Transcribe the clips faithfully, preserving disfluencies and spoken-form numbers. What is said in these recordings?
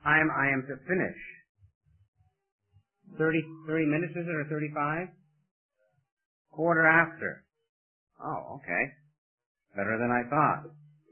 time I am to finish? Thirty, thirty minutes, is it, or thirty-five? Quarter after. Oh, okay. Better than I thought.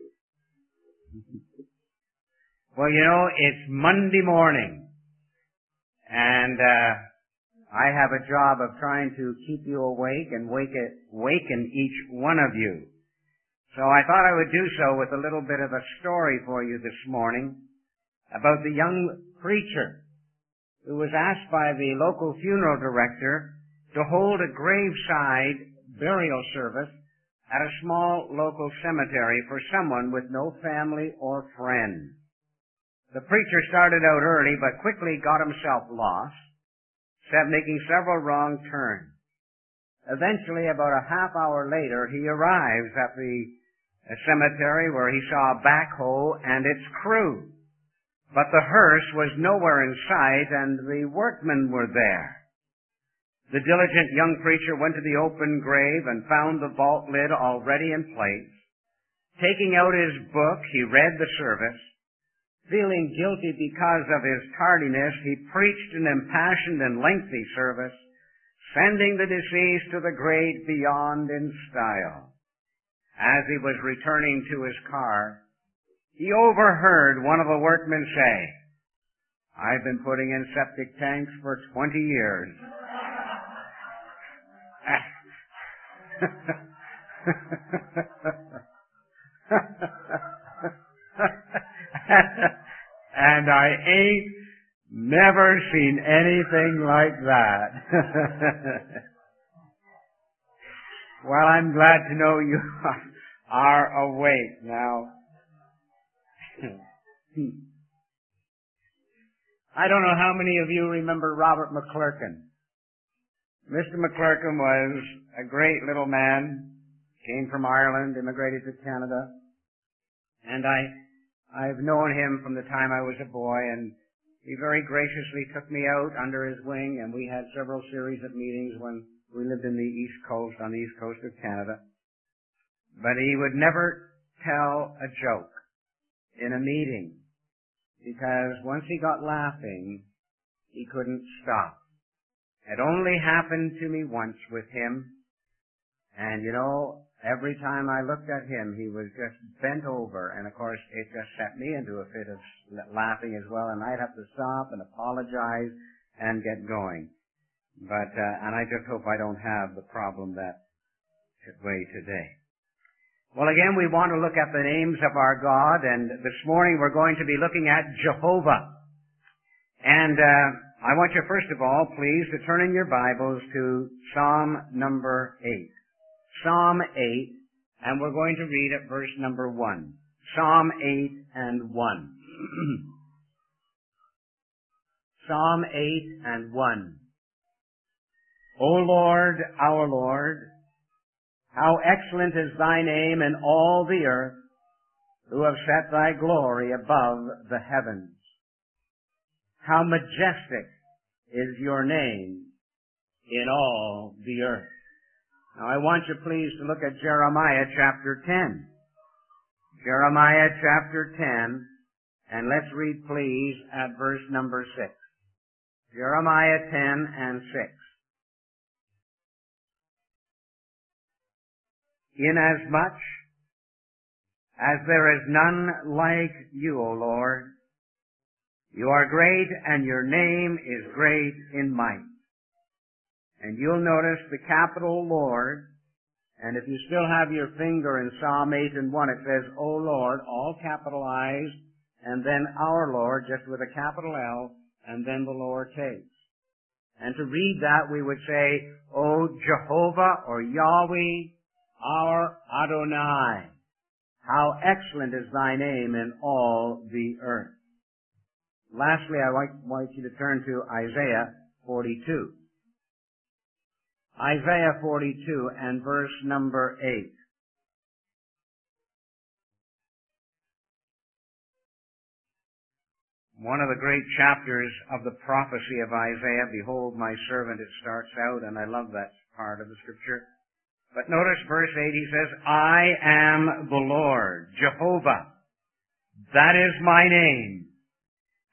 Well, you know, it's Monday morning, and uh, I have a job of trying to keep you awake and wake it, waken each one of you. So I thought I would do so with a little bit of a story for you this morning about the young preacher who was asked by the local funeral director to hold a graveside burial service at a small local cemetery for someone with no family or friend. The preacher started out early, but quickly got himself lost, kept making several wrong turns. Eventually, about a half hour later, he arrives at the cemetery where he saw a backhoe and its crew. But the hearse was nowhere in sight, and the workmen were there. The diligent young preacher went to the open grave and found the vault lid already in place. Taking out his book, he read the service. Feeling guilty because of his tardiness, he preached an impassioned and lengthy service, sending the deceased to the great beyond in style. As he was returning to his car, he overheard one of the workmen say, "I've been putting in septic tanks for twenty years. And I ain't never seen anything like that." Well, I'm glad to know you are awake now. I don't know how many of you remember Robert McClurkin. Mister McClurkin was a great little man, came from Ireland, immigrated to Canada, and I, I've known him from the time I was a boy, and he very graciously took me out under his wing, and we had several series of meetings when we lived in the East Coast, on the East Coast of Canada. But he would never tell a joke in a meeting, because once he got laughing, he couldn't stop. It only happened to me once with him, and you know, every time I looked at him, he was just bent over, and of course, it just set me into a fit of laughing as well, and I'd have to stop and apologize and get going. But, uh, and I just hope I don't have the problem that way today. Well, again, we want to look at the names of our God, and this morning we're going to be looking at Jehovah. And uh, I want you, first of all, please, to turn in your Bibles to Psalm number eight. Psalm eight, and we're going to read at verse number one. Psalm eight and one. Psalm eight and one. O Lord, our Lord, how excellent is thy name in all the earth, who have set thy glory above the heavens. How majestic is your name in all the earth. Now I want you please to look at Jeremiah chapter ten. Jeremiah chapter ten, and let's read please at verse number six. Jeremiah ten and six. Inasmuch as there is none like you, O Lord, you are great and your name is great in might. And you'll notice the capital Lord, and if you still have your finger in Psalm eight and one, it says, O Lord, all capitalized, and then our Lord, just with a capital L, and then the lowercase. And to read that, we would say, O Jehovah, or Yahweh, our Adonai, how excellent is thy name in all the earth. Lastly, I want you to turn to Isaiah forty-two. Isaiah forty-two and verse number eight. One of the great chapters of the prophecy of Isaiah, behold my servant, it starts out, and I love that part of the scripture. But notice verse eight, he says, I am the Lord, Jehovah. That is my name.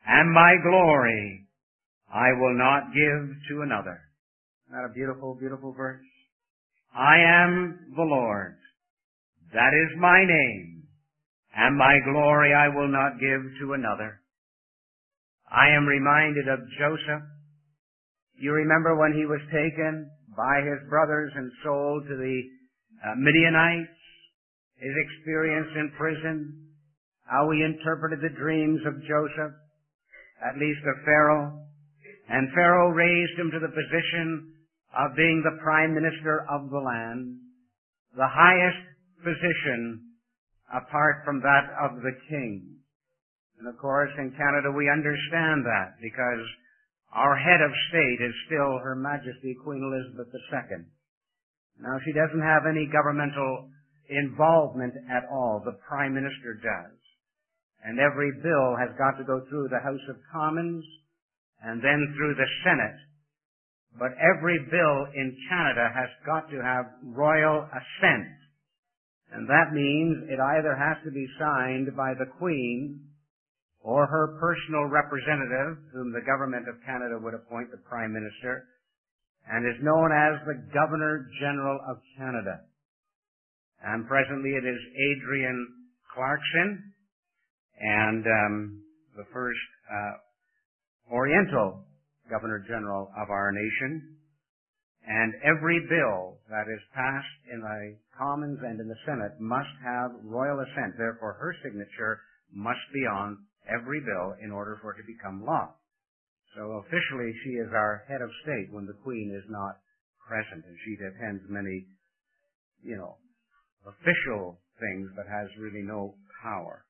and my glory I will not give to another. Isn't that a beautiful, beautiful verse? I am the Lord. That is my name, and my glory I will not give to another. I am reminded of Joseph. You remember when he was taken by his brothers and sold to the uh, Midianites, his experience in prison, how he interpreted the dreams of Joseph, at least of Pharaoh, and Pharaoh raised him to the position of being the prime minister of the land, the highest position apart from that of the king. And of course, in Canada we understand that because our head of state is still Her Majesty Queen Elizabeth the Second. Now, she doesn't have any governmental involvement at all. The Prime Minister does. And every bill has got to go through the House of Commons and then through the Senate. But every bill in Canada has got to have royal assent. And that means it either has to be signed by the Queen or her personal representative, whom the government of Canada would appoint, the Prime Minister, and is known as the Governor-General of Canada. And presently it is Adrienne Clarkson, and um, the first uh, Oriental Governor-General of our nation. And every bill that is passed in the Commons and in the Senate must have royal assent. Therefore, her signature must be on every bill in order for it to become law. So officially she is our head of state when the Queen is not present, and she attends many, you know, official things but has really no power.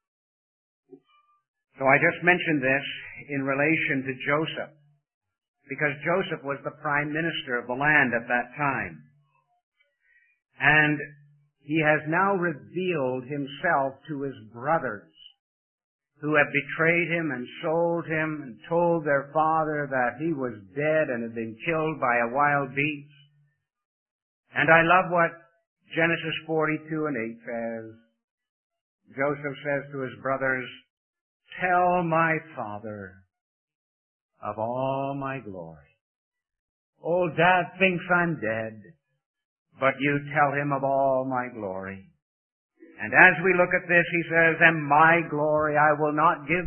So I just mentioned this in relation to Joseph, because Joseph was the prime minister of the land at that time. And he has now revealed himself to his brothers, who have betrayed him and sold him and told their father that he was dead and had been killed by a wild beast. And I love what Genesis forty-two and eight says. Joseph says to his brothers, "Tell my father of all my glory. Old Dad thinks I'm dead, but you tell him of all my glory." And as we look at this, he says, "And my glory I will not give."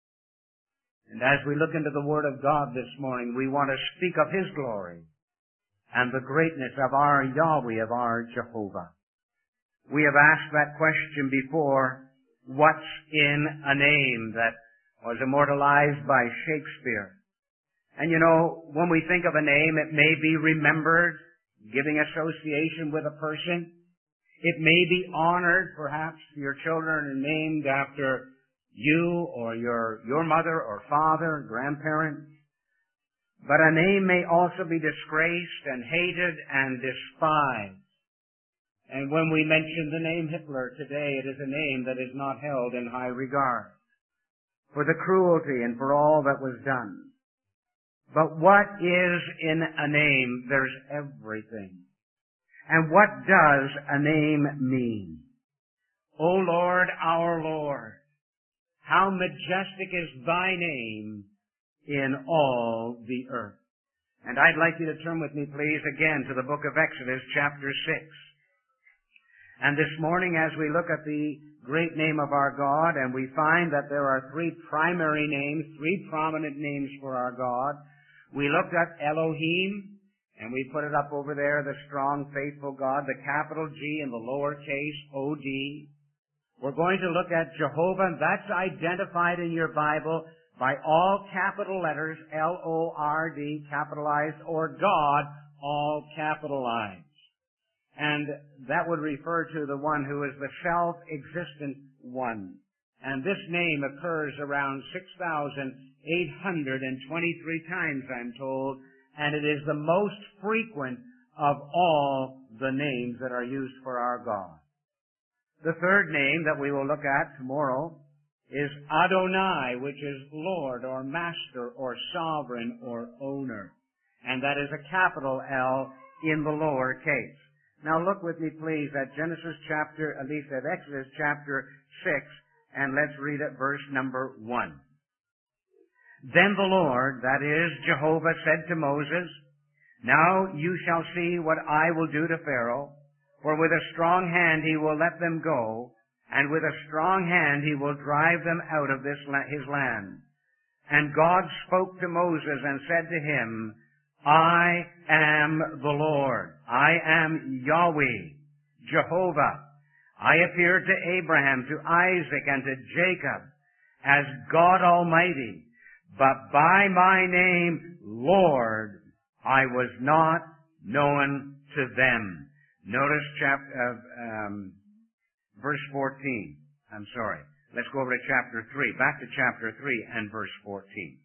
And as we look into the Word of God this morning, we want to speak of His glory and the greatness of our Yahweh, of our Jehovah. We have asked that question before, what's in a name, that was immortalized by Shakespeare. And you know, when we think of a name, it may be remembered, giving association with a person. It may be honored. Perhaps your children are named after you or your, your mother or father, grandparents. But a name may also be disgraced and hated and despised. And when we mention the name Hitler today, it is a name that is not held in high regard for the cruelty and for all that was done. But what is in a name? There's everything. And what does a name mean? O Lord, our Lord, how majestic is thy name in all the earth. And I'd like you to turn with me, please, again to the book of Exodus, chapter six. And this morning, as we look at the great name of our God, and we find that there are three primary names, three prominent names for our God. We looked at Elohim, and we put it up over there, the strong, faithful God, the capital G and the lowercase O D. We're going to look at Jehovah, and that's identified in your Bible by all capital letters, L O R D, capitalized, or God, all capitalized. And that would refer to the one who is the self-existent one. And this name occurs around six thousand eight hundred twenty-three times, I'm told, and it is the most frequent of all the names that are used for our God. The third name that we will look at tomorrow is Adonai, which is Lord or Master or Sovereign or Owner. And that is a capital L in the lower case. Now look with me, please, at Genesis chapter, at least at Exodus chapter six, and let's read at verse number one. Then the Lord, that is, Jehovah, said to Moses, Now you shall see what I will do to Pharaoh, for with a strong hand he will let them go, and with a strong hand he will drive them out of this la- his land. And God spoke to Moses and said to him, I am the Lord. I am Yahweh, Jehovah. I appeared to Abraham, to Isaac, and to Jacob as God Almighty. But by my name, Lord, I was not known to them. Notice chapter, uh, um, verse fourteen. I'm sorry. Let's go over to chapter three. Back to chapter three and verse fourteen.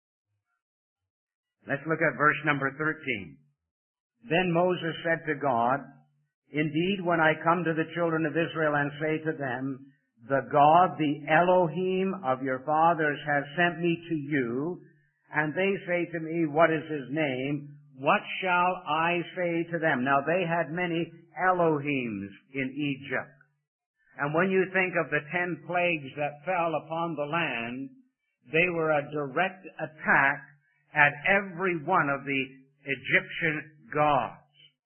Let's look at verse number thirteen. Then Moses said to God, Indeed, when I come to the children of Israel and say to them, The God, the Elohim of your fathers, has sent me to you, and they say to me, What is his name? What shall I say to them? Now they had many Elohims in Egypt. And when you think of the ten plagues that fell upon the land, they were a direct attack at every one of the Egyptian gods,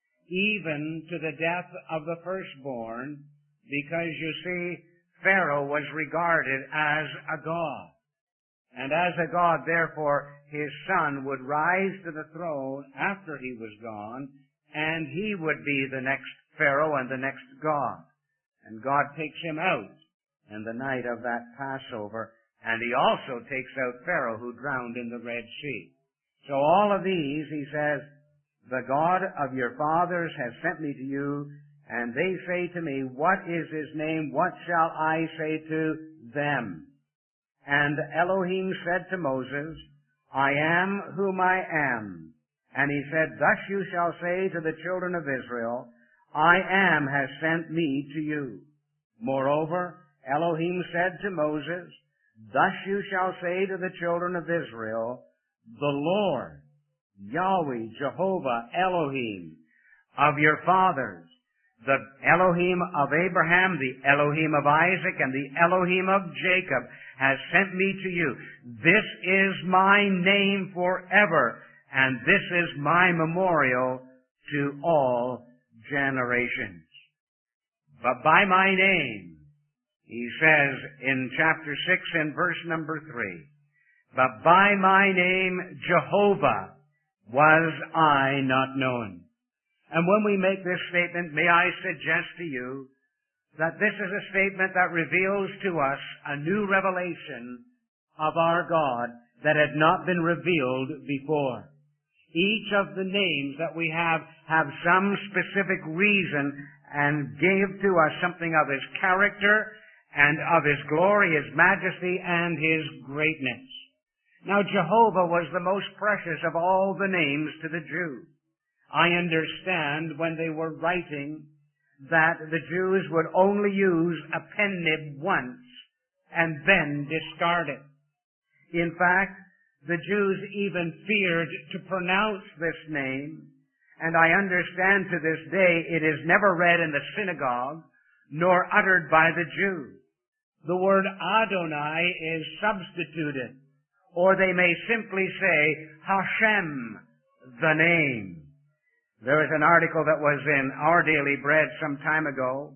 even to the death of the firstborn, because you see, Pharaoh was regarded as a god. And as a god, therefore, his son would rise to the throne after he was gone, and he would be the next Pharaoh and the next god. And God takes him out in the night of that Passover, and he also takes out Pharaoh, who drowned in the Red Sea. So all of these, he says, The God of your fathers has sent me to you, and they say to me, What is his name? What shall I say to them? And Elohim said to Moses, I am whom I am. And he said, Thus you shall say to the children of Israel, I am has sent me to you. Moreover, Elohim said to Moses, Thus you shall say to the children of Israel, The Lord, Yahweh, Jehovah, Elohim, of your fathers, the Elohim of Abraham, the Elohim of Isaac, and the Elohim of Jacob, has sent me to you. This is my name forever, and this is my memorial to all generations. But by my name, he says in chapter six and verse number three, But by my name, Jehovah, was I not known. And when we make this statement, may I suggest to you that this is a statement that reveals to us a new revelation of our God that had not been revealed before. Each of the names that we have have some specific reason and gave to us something of his character and of his glory, his majesty, and his greatness. Now, Jehovah was the most precious of all the names to the Jews. I understand when they were writing that the Jews would only use a pen nib once and then discard it. In fact, the Jews even feared to pronounce this name, and I understand to this day it is never read in the synagogue nor uttered by the Jews. The word Adonai is substituted, or they may simply say Hashem, the name. There was an article that was in Our Daily Bread some time ago,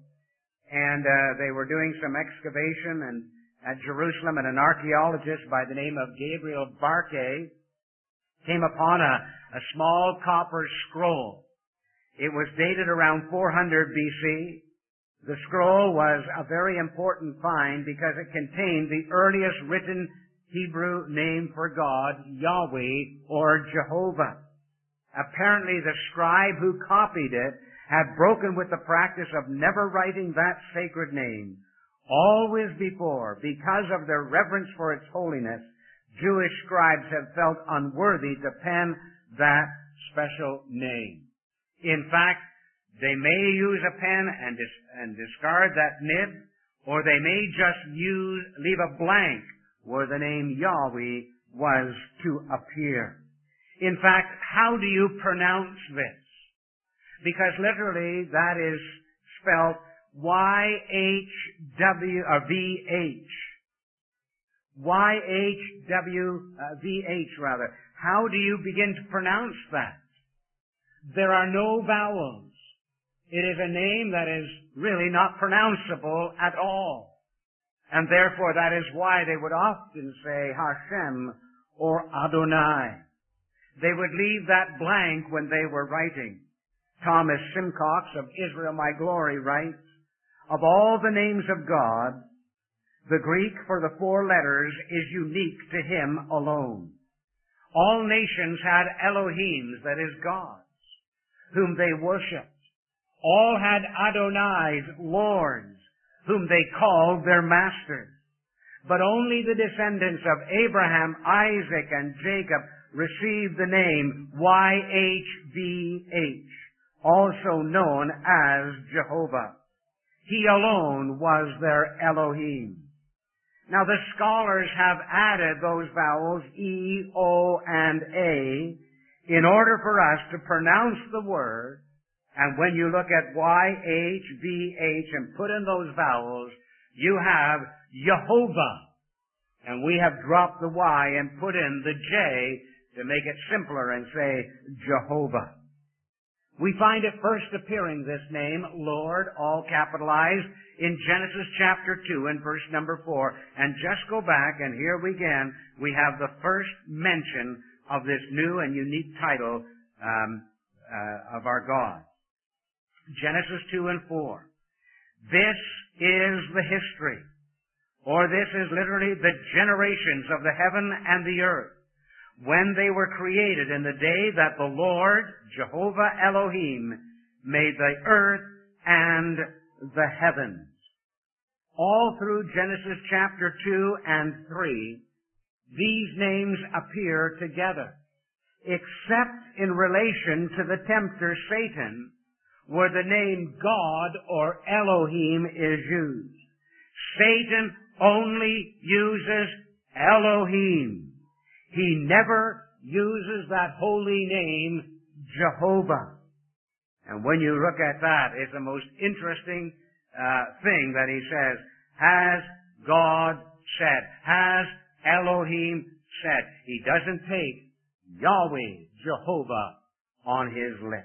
and uh, they were doing some excavation and at Jerusalem, and an archaeologist by the name of Gabriel Barkay came upon a, a small copper scroll. It was dated around four hundred B C. The scroll was a very important find because it contained the earliest written Hebrew name for God, Yahweh or Jehovah. Apparently the scribe who copied it had broken with the practice of never writing that sacred name. Always before, because of their reverence for its holiness, Jewish scribes have felt unworthy to pen that special name. In fact, they may use a pen and, dis- and discard that nib, or they may just use, leave a blank where the name Yahweh was to appear. In fact, how do you pronounce this? Because literally that is spelled Y H W or V H. Y H W V H rather. How do you begin to pronounce that? There are no vowels. It is a name that is really not pronounceable at all. And therefore that is why they would often say Hashem or Adonai. They would leave that blank when they were writing. Thomas Simcox of Israel My Glory writes, of all the names of God, the Greek for the four letters is unique to him alone. All nations had Elohims, that is gods, whom they worshipped. All had Adonais, lords, whom they called their masters. But only the descendants of Abraham, Isaac, and Jacob received the name Y H V H, also known as Jehovah. He alone was their Elohim. Now the scholars have added those vowels E, O, and A in order for us to pronounce the word. And when you look at Y H V H and put in those vowels, you have Jehovah. And we have dropped the Y and put in the J to make it simpler and say Jehovah. We find it first appearing, this name, Lord, all capitalized, in Genesis chapter two and verse number four. And just go back, and here we again, we have the first mention of this new and unique title um, uh, of our God. Genesis two and four. This is the history, or this is literally the generations of the heaven and the earth, when they were created in the day that the Lord, Jehovah Elohim, made the earth and the heavens. All through Genesis chapter two and three, these names appear together, except in relation to the tempter Satan, where the name God or Elohim is used. Satan only uses Elohim. He never uses that holy name, Jehovah. And when you look at that, it's the most interesting uh, thing that he says, has God said, has Elohim said. He doesn't take Yahweh, Jehovah, on his lips.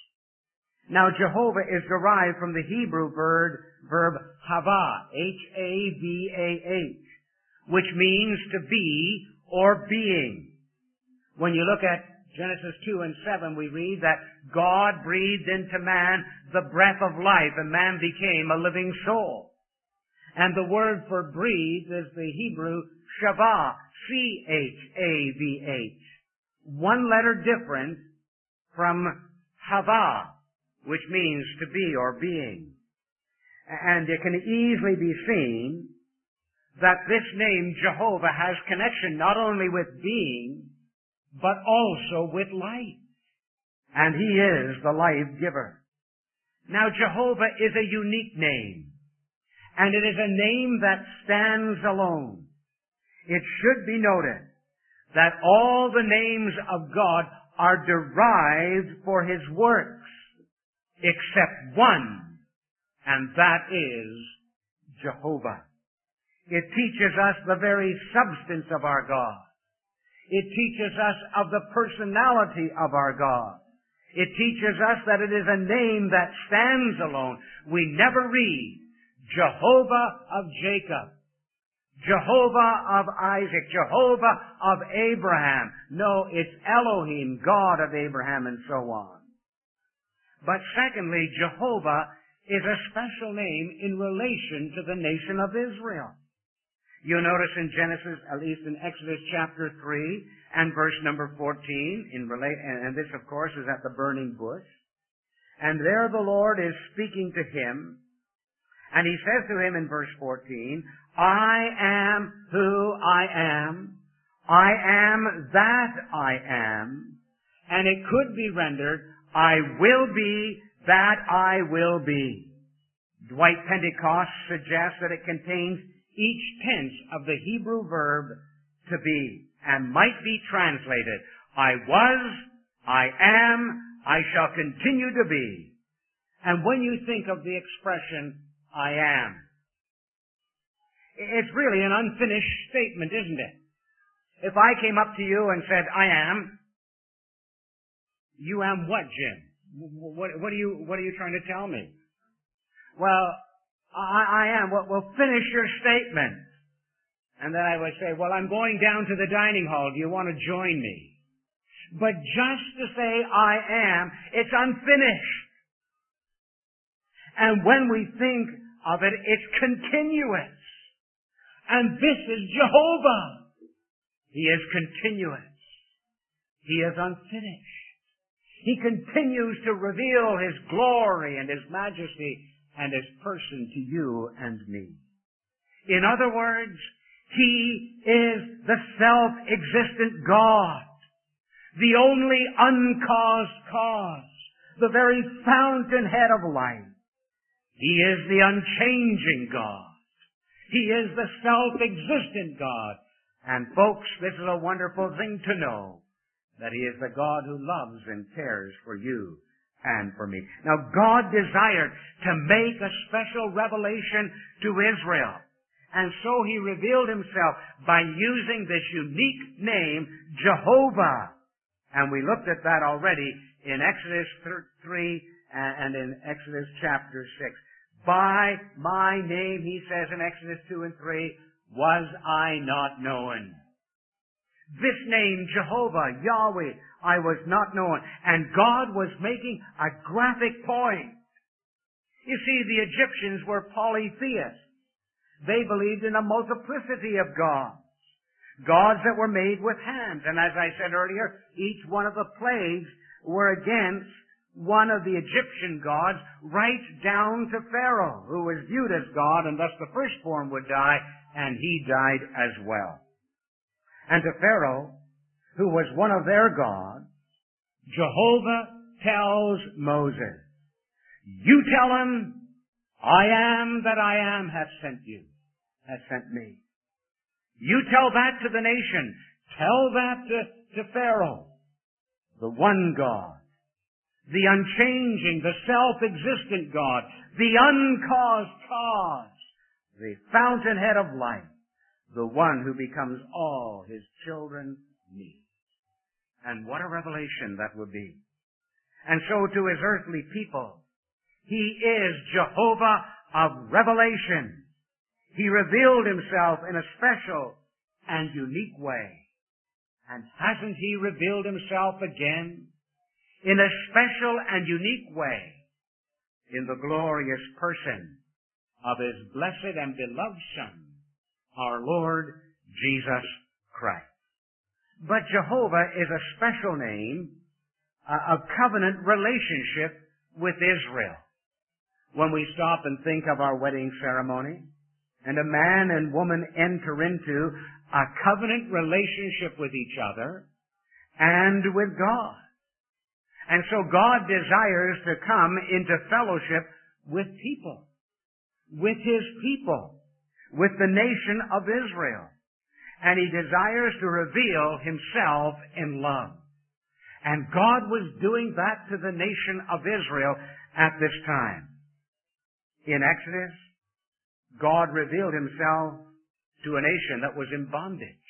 Now, Jehovah is derived from the Hebrew verb, verb hava, H A V A H, which means to be or being. When you look at Genesis two and seven, we read that God breathed into man the breath of life, and man became a living soul. And the word for breathe is the Hebrew shavah, C H A V H. One letter different from hava, which means to be or being. And it can easily be seen that this name, Jehovah, has connection not only with being, but also with life. And he is the life giver. Now, Jehovah is a unique name, and it is a name that stands alone. It should be noted that all the names of God are derived for his works, except one, and that is Jehovah. It teaches us the very substance of our God. It teaches us of the personality of our God. It teaches us that it is a name that stands alone. We never read Jehovah of Jacob, Jehovah of Isaac, Jehovah of Abraham. No, it's Elohim, God of Abraham, and so on. But secondly, Jehovah is a special name in relation to the nation of Israel. You'll notice in Genesis, at least in Exodus chapter three and verse number fourteen, in rela- and this of course is at the burning bush. And there the Lord is speaking to him, and he says to him in verse fourteen, I am who I am, I am that I am, and it could be rendered, I will be that I will be. Dwight Pentecost suggests that it contains each tense of the Hebrew verb to be, and might be translated, I was, I am, I shall continue to be. And when you think of the expression, I am, It's really an unfinished statement, isn't it? If I came up to you and said, I am, you am what, Jim? What, what are you, what are you trying to tell me? Well, I, I am. Well, well, finish your statement. And then I would say, well, I'm going down to the dining hall. Do you want to join me? But just to say I am, it's unfinished. And when we think of it, it's continuous. And this is Jehovah. He is continuous. He is unfinished. He continues to reveal His glory and His majesty and His person to you and me. In other words, He is the self-existent God, the only uncaused cause, the very fountainhead of life. He is the unchanging God. He is the self-existent God. And folks, this is a wonderful thing to know, that He is the God who loves and cares for you and for me. Now, God desired to make a special revelation to Israel. And so He revealed Himself by using this unique name, Jehovah. And we looked at that already in Exodus three and in Exodus chapter six. By my name, He says in Exodus two and three, was I not known. This name, Jehovah, Yahweh, I was not known. And God was making a graphic point. You see, the Egyptians were polytheists. They believed in a multiplicity of gods. Gods that were made with hands. And as I said earlier, each one of the plagues were against one of the Egyptian gods, right down to Pharaoh, who was viewed as God, and thus the firstborn would die, and he died as well. And to Pharaoh, who was one of their gods, Jehovah tells Moses, you tell him, I am that I am hath sent you, hath sent me. You tell that to the nation. Tell that to, to Pharaoh, the one God, the unchanging, the self-existent God, the uncaused cause, the fountainhead of life, the one who becomes all His children need. And what a revelation that would be. And so to His earthly people, He is Jehovah of revelation. He revealed Himself in a special and unique way. And hasn't He revealed Himself again in a special and unique way in the glorious person of His blessed and beloved Son, our Lord Jesus Christ? But Jehovah is a special name uh, of covenant relationship with Israel. When we stop and think of our wedding ceremony, and a man and woman enter into a covenant relationship with each other and with God. And so God desires to come into fellowship with people, with His people, with the nation of Israel. And He desires to reveal Himself in love. And God was doing that to the nation of Israel at this time. In Exodus, God revealed Himself to a nation that was in bondage.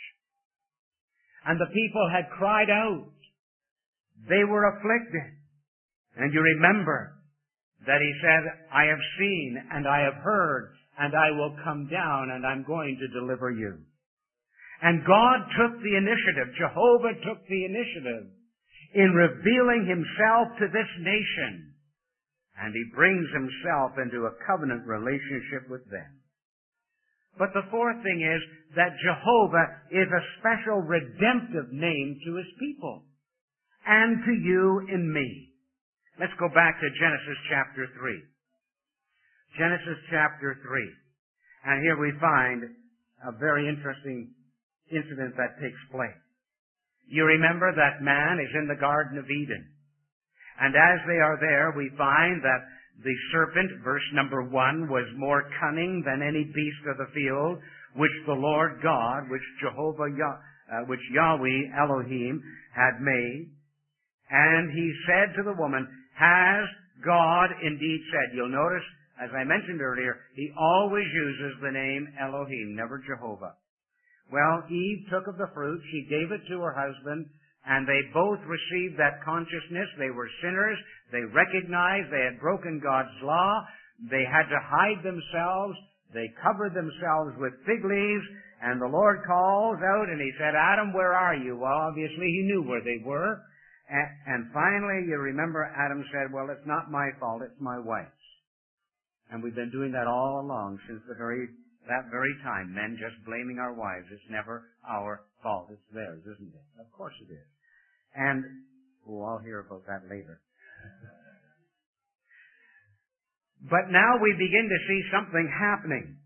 And the people had cried out. They were afflicted. And you remember that He said, I have seen and I have heard and I will come down and I'm going to deliver you. And God took the initiative, Jehovah took the initiative in revealing Himself to this nation. And He brings Himself into a covenant relationship with them. But the fourth thing is that Jehovah is a special redemptive name to His people. And to you and me. Let's go back to Genesis chapter three. Genesis chapter three. And here we find a very interesting incident that takes place. You remember that man is in the Garden of Eden. And as they are there, we find that the serpent, verse number one, was more cunning than any beast of the field, which the Lord God, which Jehovah, uh, which Yahweh Elohim had made. And he said to the woman, has God indeed said? You'll notice As I mentioned earlier, he always uses the name Elohim, never Jehovah. Well, Eve took of the fruit, she gave it to her husband, and they both received that consciousness. They were sinners. They recognized they had broken God's law. They had to hide themselves. They covered themselves with fig leaves, and the Lord calls out and he said, Adam, where are you? Well, obviously he knew where they were. And, and finally, you remember Adam said, well, it's not my fault, it's my wife's. And we've been doing that all along since the very that very time, men just blaming our wives. It's never our fault. It's theirs, isn't it? Of course it is. And, oh, I'll hear about that later. But now we begin to see something happening.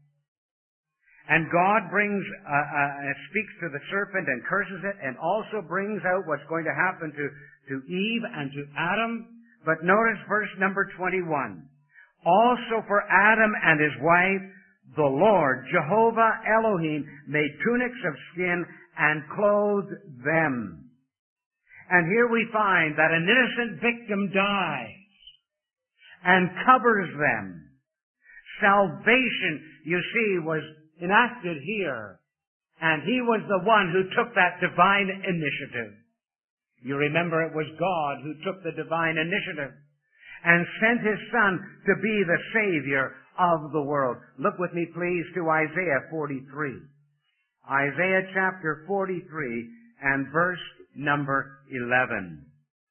And God brings, uh, uh, speaks to the serpent and curses it, and also brings out what's going to happen to, to Eve and to Adam. But notice verse number twenty-one. Also for Adam and his wife, the Lord, Jehovah Elohim, made tunics of skin and clothed them. And here we find that an innocent victim dies and covers them. Salvation, you see, was enacted here. And he was the one who took that divine initiative. You remember it was God who took the divine initiative and sent his Son to be the Savior of the world. Look with me, please, to Isaiah forty-three. Isaiah chapter forty-three and verse number eleven.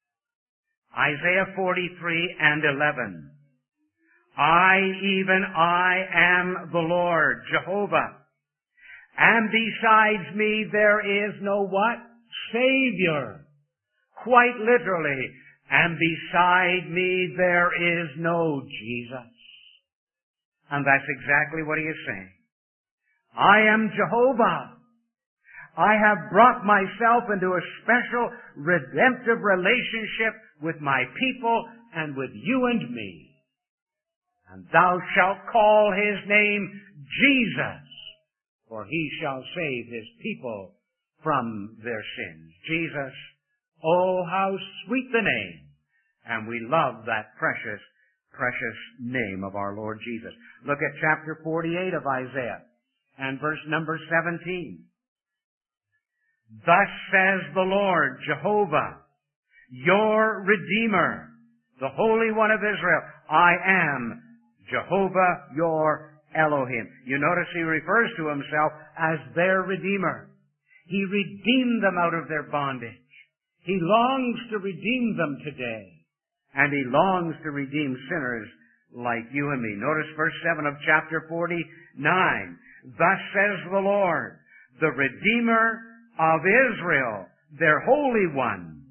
Isaiah forty-three and eleven. I, even I, am the Lord, Jehovah, and besides me there is no what? Savior. Quite literally, and beside me there is no Jesus. And that's exactly what he is saying. I am Jehovah. I have brought myself into a special redemptive relationship with my people and with you and me. And thou shalt call his name Jesus, for he shall save his people from their sins. Jesus, oh, how sweet the name. And we love that precious precious name of our Lord Jesus. Look at chapter forty-eight of Isaiah and verse number seventeen. Thus says the Lord, Jehovah, your Redeemer, the Holy One of Israel. I am Jehovah, your Elohim. You notice he refers to himself as their Redeemer. He redeemed them out of their bondage. He longs to redeem them today. And he longs to redeem sinners like you and me. Notice verse seven of chapter forty-nine. Thus says the Lord, the Redeemer of Israel, their Holy One,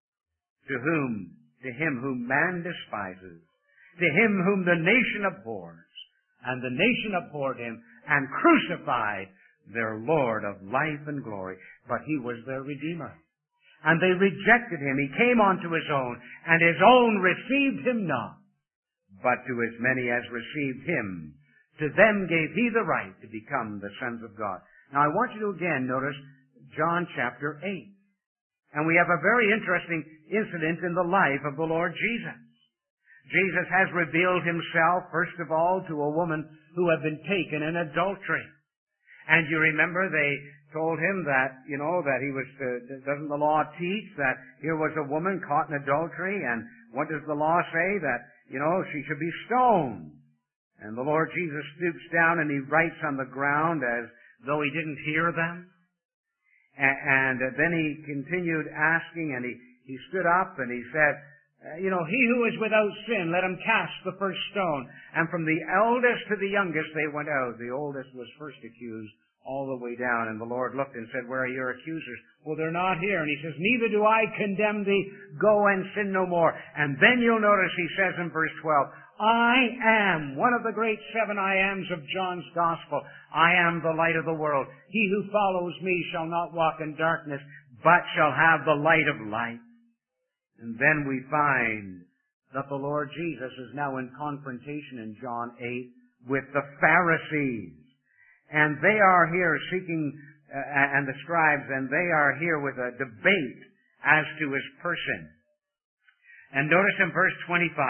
to whom, to him whom man despises, to him whom the nation abhors, and the nation abhorred him and crucified their Lord of life and glory. But he was their Redeemer. And they rejected him. He came unto his own, and his own received him not. But to as many as received him, to them gave he the right to become the sons of God. Now I want you to again notice John chapter eight. And we have a very interesting incident in the life of the Lord Jesus. Jesus has revealed himself, first of all, to a woman who had been taken in adultery. And you remember they told him that, you know, that he was, uh, doesn't the law teach that here was a woman caught in adultery, and what does the law say? That, you know, she should be stoned. And the Lord Jesus stoops down and he writes on the ground as though he didn't hear them. And, and then he continued asking, and he, he stood up and he said, uh, you know, he who is without sin, let him cast the first stone. And from the eldest to the youngest they went out. The oldest was first accused, all the way down. And the Lord looked and said, where are your accusers? Well, they're not here. And he says, neither do I condemn thee. Go and sin no more. And then you'll notice he says in verse twelve, I am one of the great seven I ams of John's Gospel. I am the light of the world. He who follows me shall not walk in darkness, but shall have the light of life. And then we find that the Lord Jesus is now in confrontation in John eight with the Pharisees. And they are here seeking, uh, and the scribes, and they are here with a debate as to his person. And notice in verse twenty-five,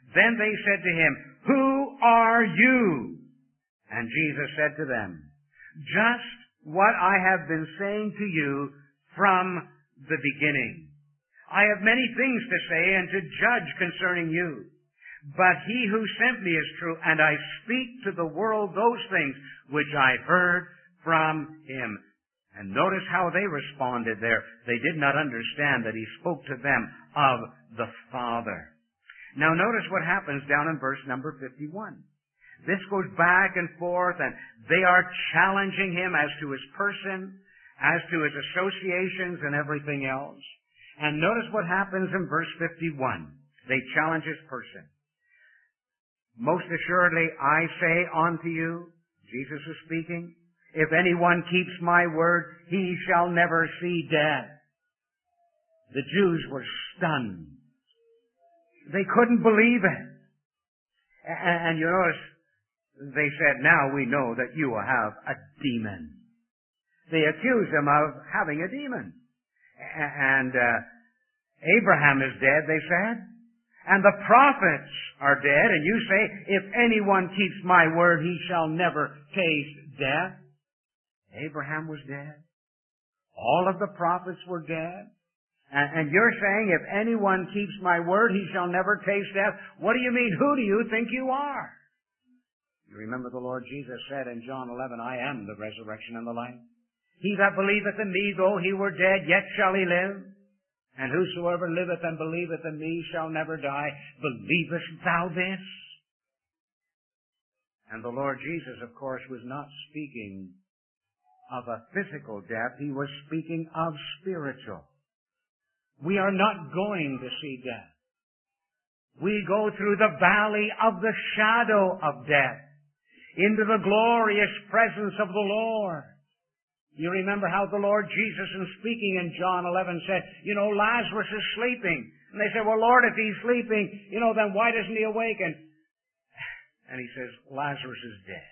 Then they said to him, "Who are you?" And Jesus said to them, "Just what I have been saying to you from the beginning. I have many things to say and to judge concerning you. But he who sent me is true, and I speak to the world those things which I heard from him." And notice how they responded there. They did not understand that he spoke to them of the Father. Now notice what happens down in verse number fifty-one. This goes back and forth, and they are challenging him as to his person, as to his associations and everything else. And notice what happens in verse fifty-one. They challenge his person. "Most assuredly I say unto you," Jesus is speaking, "if anyone keeps my word, he shall never see death." The Jews were stunned. They couldn't believe it. And you notice, they said, "Now we know that you have a demon." They accused him of having a demon. And uh, Abraham is dead, they said. And the prophets are dead. And you say, "If anyone keeps my word, he shall never taste death." Abraham was dead. All of the prophets were dead. And you're saying, "If anyone keeps my word, he shall never taste death." What do you mean? Who do you think you are? You remember the Lord Jesus said in John eleven, "I am the resurrection and the life. He that believeth in me, though he were dead, yet shall he live. And whosoever liveth and believeth in me shall never die. Believest thou this?" And the Lord Jesus, of course, was not speaking of a physical death. He was speaking of spiritual. We are not going to see death. We go through the valley of the shadow of death into the glorious presence of the Lord. You remember how the Lord Jesus, in speaking in John eleven, said, you know, Lazarus is sleeping. And they said, "Well, Lord, if he's sleeping, you know, then why doesn't he awaken?" And he says, "Lazarus is dead."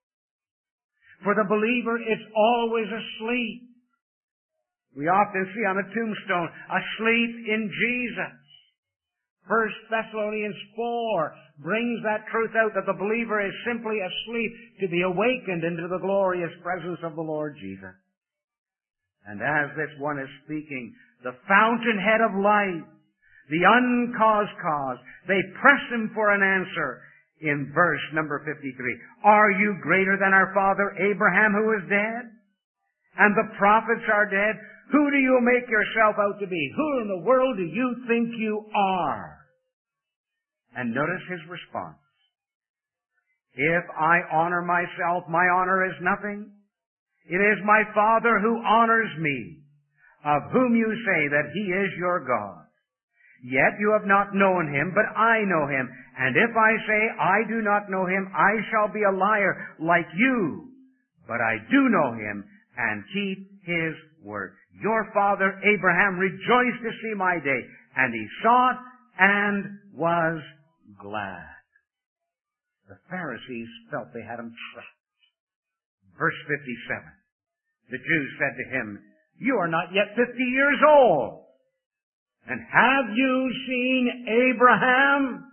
For the believer, it's always asleep. We often see on a tombstone, "Asleep in Jesus." First Thessalonians four brings that truth out, that the believer is simply asleep to be awakened into the glorious presence of the Lord Jesus. And as this one is speaking, the fountainhead of life, the uncaused cause, they press him for an answer in verse number fifty-three. "Are you greater than our father Abraham, who is dead? And the prophets are dead? Who do you make yourself out to be? Who in the world do you think you are?" And notice his response. "If I honor myself, my honor is nothing. It is my Father who honors me, of whom you say that he is your God. Yet you have not known him, but I know him. And if I say I do not know him, I shall be a liar like you. But I do know him and keep his word. Your father Abraham rejoiced to see my day, and he saw it and was glad." The Pharisees felt they had him trapped. Verse fifty-seven. The Jews said to him, "You are not yet fifty years old, and have you seen Abraham?"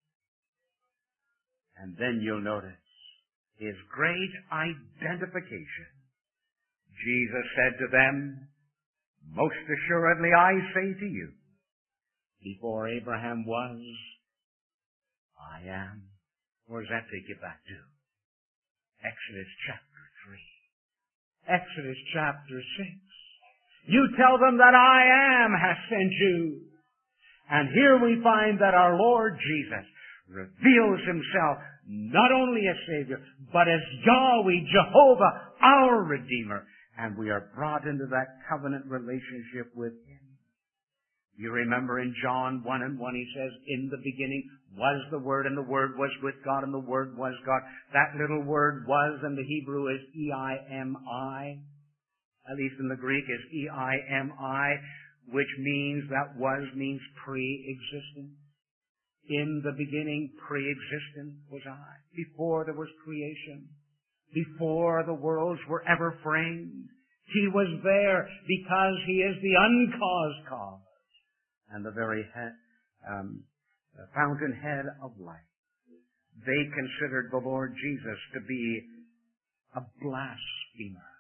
And then you'll notice his great identification. Jesus said to them, "Most assuredly I say to you, before Abraham was, I am." Where does that take you back to? Exodus chapter three. Exodus chapter six. "You tell them that I am has sent you." And here we find that our Lord Jesus reveals himself not only as Savior, but as Yahweh, Jehovah, our Redeemer. And we are brought into that covenant relationship with him. You remember in John one and one, he says, "In the beginning was the Word, and the Word was with God, and the Word was God." That little word "was" in the Hebrew is E I M I. At least in the Greek is E I M I, which means, that "was" means pre-existent. In the beginning, pre-existent was I. Before there was creation. Before the worlds were ever framed. He was there because he is the uncaused cause. And the very, um, the fountainhead of life. They considered the Lord Jesus to be a blasphemer.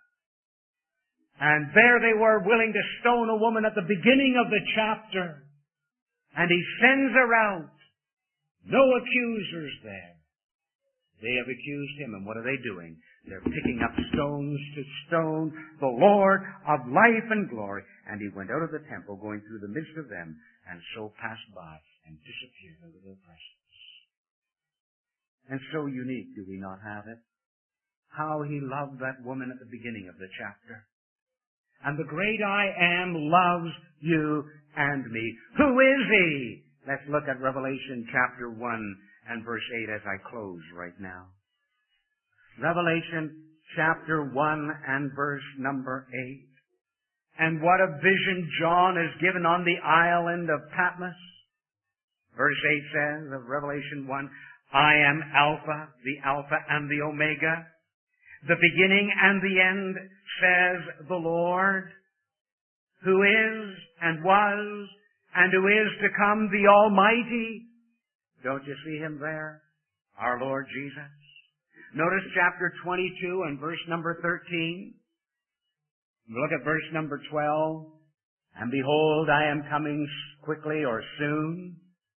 And there they were, willing to stone a woman at the beginning of the chapter. And he sends her out. No accusers there. They have accused him, and what are they doing? They're picking up stones to stone the Lord of life and glory. And he went out of the temple, going through the midst of them, and so passed by and disappeared out of their presence. And so unique, do we not have it? How he loved that woman at the beginning of the chapter. And the great I Am loves you and me. Who is he? Let's look at Revelation chapter one and verse eight as I close right now. Revelation chapter one and verse number eight. And what a vision John is given on the island of Patmos. Verse eight says of Revelation one, I am Alpha, the Alpha and the Omega, the beginning and the end, says the Lord, who is and was and who is to come, the Almighty. Don't you see him there? Our Lord Jesus. Notice chapter twenty-two and verse number thirteen. Look at verse number twelve. And behold, I am coming quickly or soon.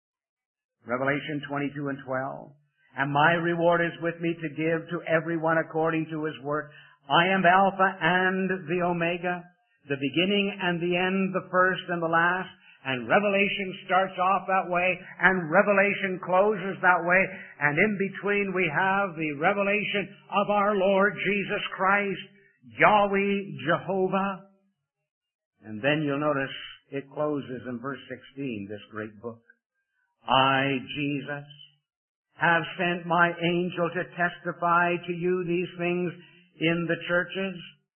Revelation twenty-two and twelve. And my reward is with me to give to everyone according to his work. I am Alpha and the Omega, the beginning and the end, the first and the last. And Revelation starts off that way, and Revelation closes that way, and in between we have the revelation of our Lord Jesus Christ, Yahweh, Jehovah. And then you'll notice it closes in verse sixteen, this great book. I, Jesus, have sent my angel to testify to you these things in the churches.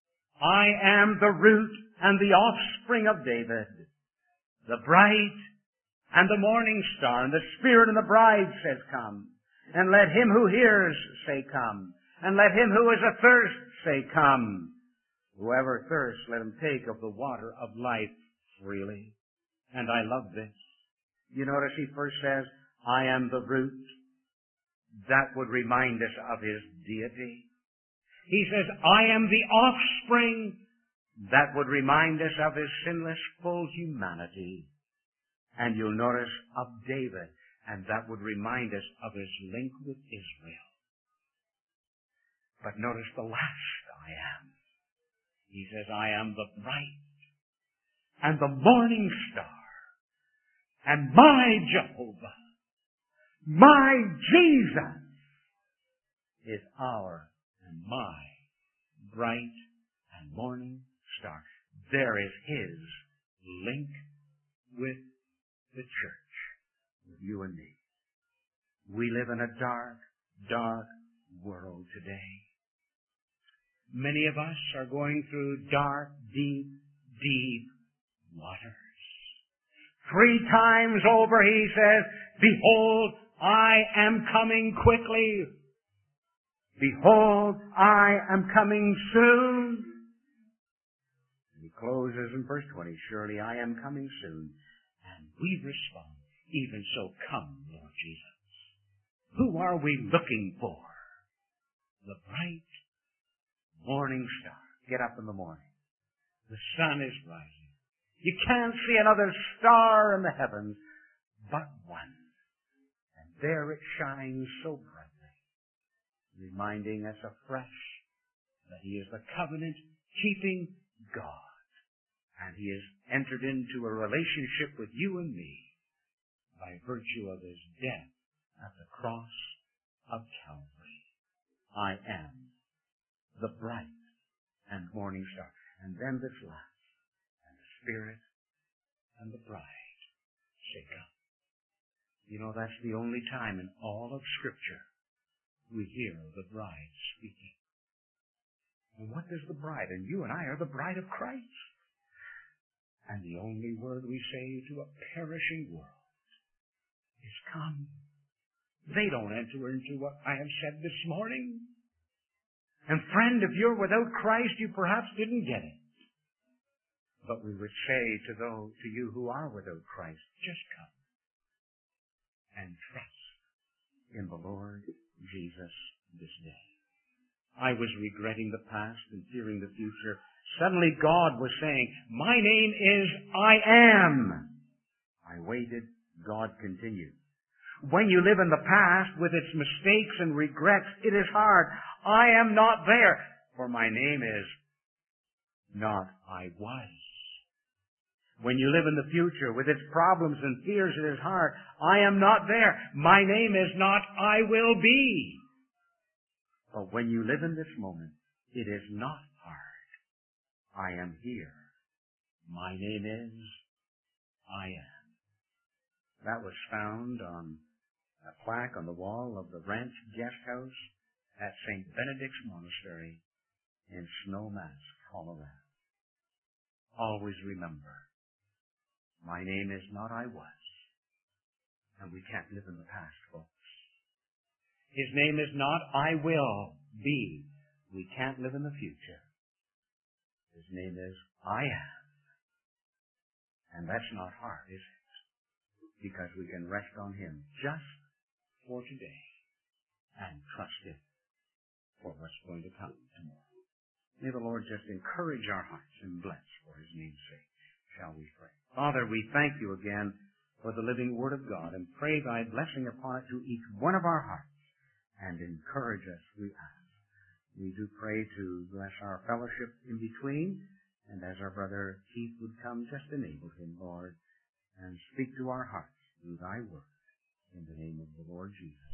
I am the root and the offspring of David, the bright and the morning star, and the Spirit and the bride says, come. And let him who hears say, come. And let him who is athirst say, come. Whoever thirsts, let him take of the water of life freely. And I love this. You notice he first says, I am the root. That would remind us of his deity. He says, I am the offspring. That would remind us of his sinless full humanity. And you'll notice of David, and that would remind us of his link with Israel. But notice the last I am. He says, I am the bright and the morning star, and my Jehovah, my Jesus is our and my bright and morning star. There is his link with the church, with you and me. We live in a dark, dark world today. Many of us are going through dark, deep, deep waters. Three times over he says, behold, I am coming quickly. Behold, I am coming soon. And he closes in verse twenty, surely I am coming soon. And we respond, even so come, Lord Jesus. Who are we looking for? The bright morning star. Get up in the morning. The sun is rising. You can't see another star in the heavens but one. And there it shines so brightly, reminding us afresh that he is the covenant-keeping God. And he has entered into a relationship with you and me by virtue of his death at the cross of Calvary. I am the bright and morning star. And then this last, and the Spirit and the bride say, come. You know, that's the only time in all of Scripture we hear the bride speaking. And what does the bride? And you and I are the bride of Christ. And the only word we say to a perishing world is come. They don't enter into what I have said this morning. And friend, if you're without Christ, you perhaps didn't get it. But we would say to those, to you who are without Christ, just come. and trust in the Lord Jesus this day. I was regretting the past and fearing the future. Suddenly God was saying, my name is I am. I waited. God continued. When you live in the past with its mistakes and regrets, it is hard. I am not there, for my name is not I was. When you live in the future with its problems and fears, it is hard. I am not there. My name is not I will be. But when you live in this moment, it is not hard. I am here. My name is I am. That was found on a plaque on the wall of the Ranch Guest House at Saint Benedict's Monastery in Snowmass, Colorado. Always remember, my name is not I was, and we can't live in the past, folks. His name is not I will be. We can't live in the future. His name is I am. And that's not hard, is it? Because we can rest on Him just for today and trust Him for what's going to come tomorrow. May the Lord just encourage our hearts and bless for His name's sake. Shall we pray? Father, we thank You again for the living Word of God and pray Thy blessing upon it to each one of our hearts and encourage us, we ask. We do pray to bless our fellowship in between, and as our brother Keith would come, just enable him, Lord, and speak to our hearts through Thy Word in the name of the Lord Jesus.